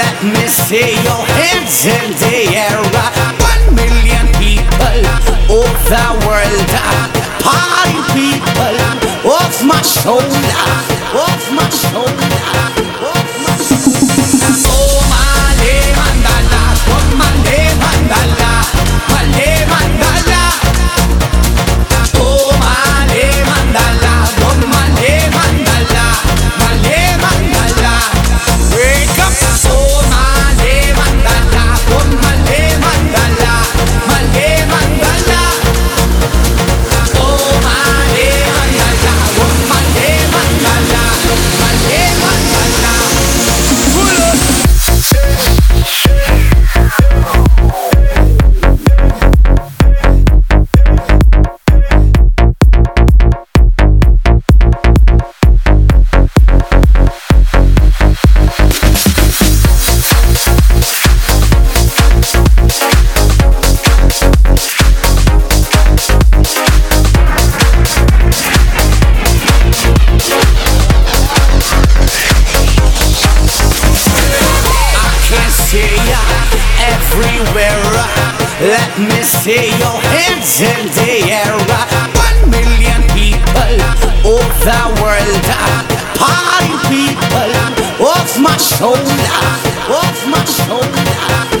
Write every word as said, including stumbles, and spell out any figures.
Let me see your hands in the air. One million people of the world, party people of my shoulder, of my shoulder, of my shoulder. Oh, Male Mandala, oh, Male Mandala, Male Mandala. Oh, Male Mandala, oh, Male Mandala, Male Mandala. Wake up, oh, Male Mandala, oh, Male Mandala, Male Mandala. Oh, Male Mandala, oh, Male Mandala, Male Mandala. Pull up. Everywhere, let me see your hands in the air. One million people of the world, party people of my shoulder, of my shoulder.